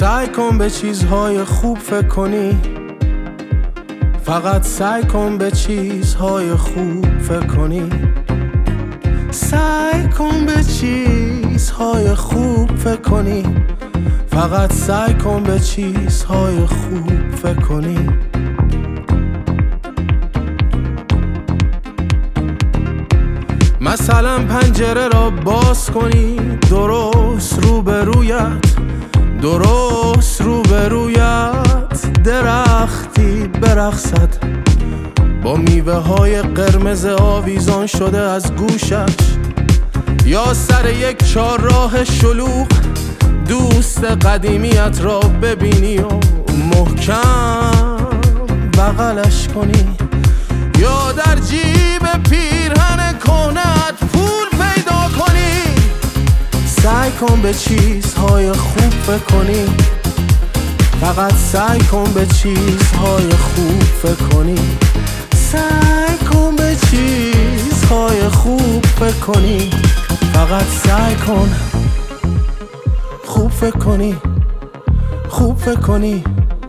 سعی کن به چیزهای خوب فکر کنی، فقط سعی کن به چیزهای خوب فکر کنی. سعی کن به چیزهای خوب فکر کنی، فقط سعی کن به چیزهای خوب فکر کنی. مثلا پنجره را باز کنی، درست روبرویت درختی برقصد، با میوه های قرمز آویزان شده از گوشش، یا سر یک چهارراه شلوغ دوست قدیمیت را ببینی و محکم بغلش کنی، یا در جیب پیرهن کهنه‌ات پول پیدا کنی. سعی کن به چیزهای خوب فکر کنی، فقط سعی کن به چیزهای خوب فکر کنی. سعی کن به چیزهای خوب فکر کنی، فقط سعی کن خوب فکر کنی، خوب فکر کنی.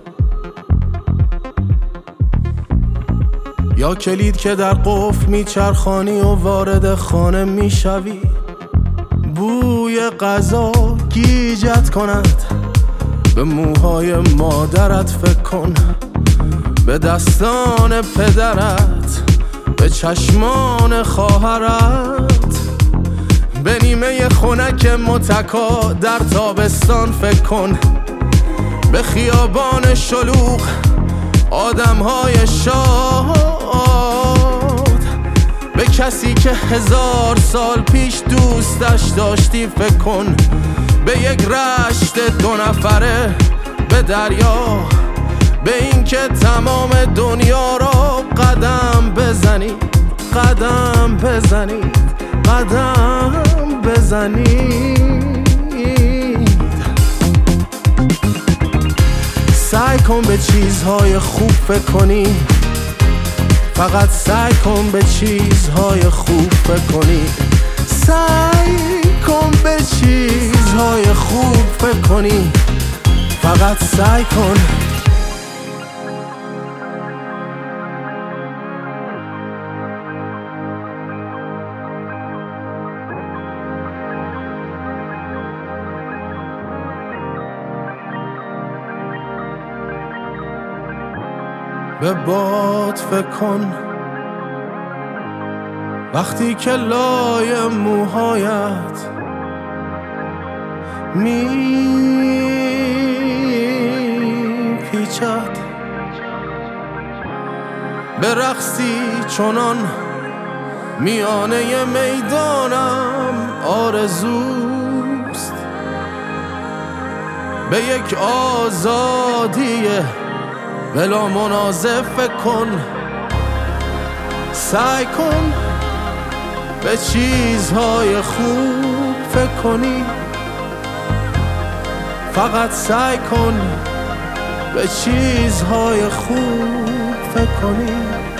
یا کلید که در قفل میچرخانی و وارد خانه میشوی، بوی غذا گیجت کند، به موهای مادرت فکر کن، به دستان پدرت، به چشمان خواهرت، به نیمه خنک متکا در تابستان فکر کن، به خیابان شلوغ آدمهای شاد، به کسی که 1000 سال پیش دوستش داشتی فکر کن، به یک رشت 2 نفره، به دریا، به این که تمام دنیا را قدم بزنید، قدم بزنید، قدم بزنید. سعی کن به چیزهای خوب فکر کنی، فقط سعی کن به چیزهای خوب فکر کنی. سعی کن به چیزهای خوب فکر کنی، فقط سعی کن. به باد فکر کن وقتی که لای موهایت میپیچد، به رقصی چنان میانه میدانم آرزوست، به یک آزادی بلا منازع فکر کن. سعی کن به چیزهای خوب فکر کنی، فقط سعی کن به چیزهای خوب فکر کنی.